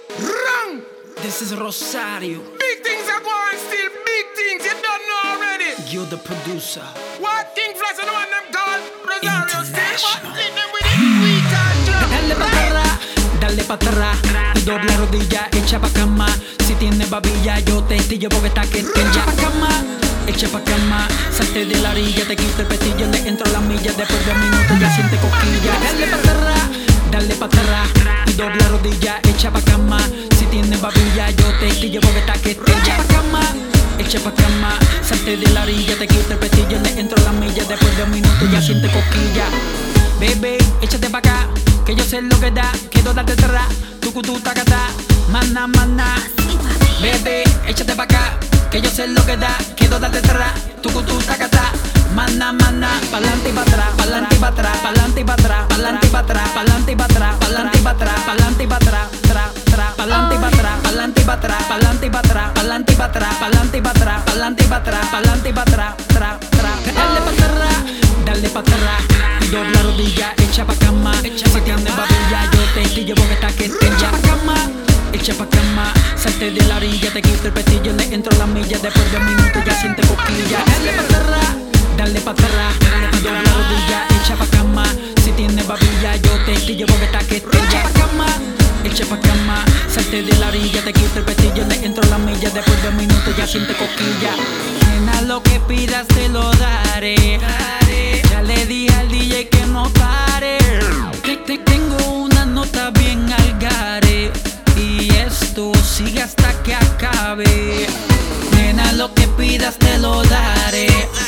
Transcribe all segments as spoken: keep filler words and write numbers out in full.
Wrong. This is Rosario. Big things are going still. Big things you don't know already. You're the producer. What King Flex and one them called Rosario still. International. What in them with it? We can't jump. Dale pa' atrás, dale pa' atrás y dobla rodilla, echa pa' cama. Si tienes babilla, yo te estillo porque está que te echa pa' cama. Echa pa' cama, salte de la orilla, te quito el pestillo, le entro las millas. Después de un minuto ya siente cosquilla. Dale pa' atrás, dale pa' atrás y dobla rodilla, echa pa' cama. Si tienes babilla, yo te estillo porque está que te echa pa' cama. Echa pa' cama, salte de la orilla, te quito el pestillo, le entro las millas. Después de un minuto ya siente cosquilla. Bebé, échate pa' acá, que yo sé lo que da. Quiero darte terra, tucutú, tacatá, mana, mana. Bebé, échate pa' acá, que yo sé lo que da. Quiero darte terra, tucutú, tacatá, mana, mana. Pa'lante y pa' atrás, pa'lante y pa' atrás, pa'lante y pa' atrás, pa'lante y pa' atrás, pa'lante y pa' atrás, pa'lante y pa' atrás, pa'lante y pa' atrás, tra, tra, pa'lante y pa' atrás, pa'lante y pa' atrás, pa'lante y pa' atrás, pa'lante y pa' atrás, pa'lante y pa' atrás, pa'lante y pa' atrás, pa'lante y pa' atrás, tra, tra. Dale pa' atrás, dale pa' atrás y dobla rodilla, echa pa' cama. Si tienes babilla, yo te estillo porque está que te echa pa' cama. Echa pa' cama, salte de la orilla, te quito el pestillo, le entro las millas. Después de un minuto ya siente cosquilla. Dale pa' atrás, dale pa' atrás y dobla rodilla, echa pa' cama. Si tienes babilla, yo te estillo porque está que te echa pa' cama. Echa pa' cama, salte de la orilla, te quito el pestillo, le entro las millas. Después de un minuto ya siente cosquilla. Nena, lo que pidas te lo daré. Ya le dije al D J que no pare. Te, te tengo una nota bien al gare y esto sigue hasta que acabe. Nena, lo que pidas te lo daré.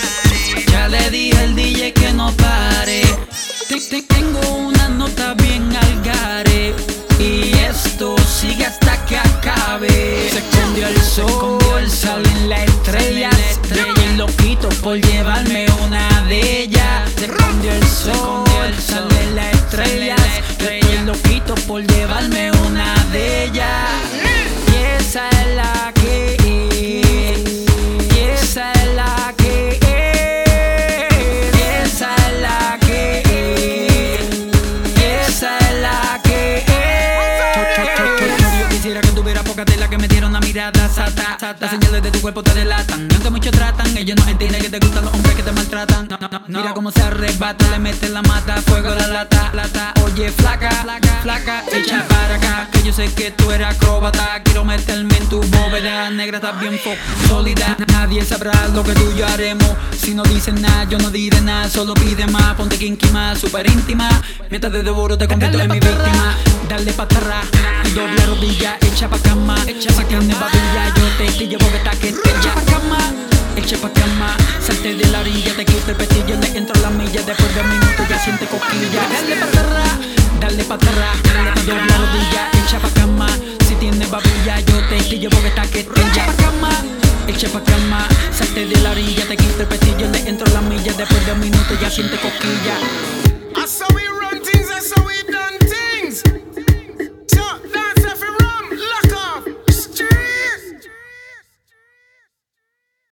Ya le dije al D J que no pare. Te, te tengo una nota bien al gare y esto sigue hasta que acabe. Se escondió el sol, salen las estrellas. Y loquito por llevarme una de ellas. Se escondió el sol, salen las estrellas. Estoy loquito por llevarme una de ellas. Y esa es la que es. Y esa es la que es. Y esa es la que es. Y esa es la que es. Yo quisiera que tuviera poca tela, que me diera una mirada sata. Las señales de tu cuerpo te delatan. Y aunque muchos tratan, ellos no entienden que te gustan los hombres que te maltratan. No, no, no. Mira cómo se arrebata, le mete la mata, fuego a la lata, lata. Oye, flaca, flaca, flaca, echa para acá, que yo sé que tú eres acróbata. Quiero meterme en tu bóveda negra, estás bien poco sólida. Nadie sabrá lo que tú y yo haremos. Si no dicen nada, yo no diré nada. Solo pide más, ponte kinky más, super íntima. Mientras te devoro, te convierto en mi víctima. Dale pa' atrás, doble rodilla, echa pa' cama. Sacando babilla, yo te estillo porque está que te echa pa' cama. Echa pa' cama, salte de la orilla, te quito el pestillo, le entro las millas. Después de un minuto ya siente cosquilla. Dale pa' atrás, dale pa' atrás, doble rodilla, echa pa' cama. Si tienes babilla, yo te estillo porque está que te echa pa' cama. Echa pa' cama, salte de la orilla, te quito el pestillo, le entro las millas. Después de un minuto ya siente cosquilla.